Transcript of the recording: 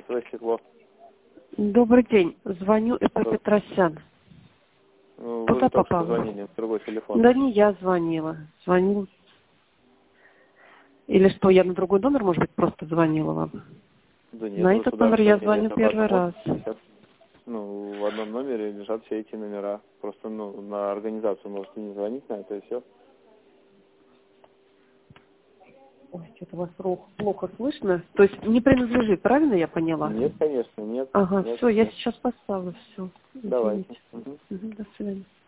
Свое стекло. Добрый день. Звоню ЭП Что? Петросян. Ну, вы Куда же только что попала? звонили в другой телефон. Да не я звонила. Звонил. Или что, я на другой номер, может быть, просто звонила вам? Да нет, На вы этот сюда номер я звонили, звоню это в первый одном раз. офисе сейчас. Ну, в одном номере лежат все эти номера. Просто, ну, на организацию можете не звонить на это и все. Ой, что-то вас плохо слышно. То есть не принадлежит, правильно я поняла? Нет, конечно, нет. Ага, Нет, все, я нет. сейчас поставлю, все. Давайте. Извините. Мгм. До свидания.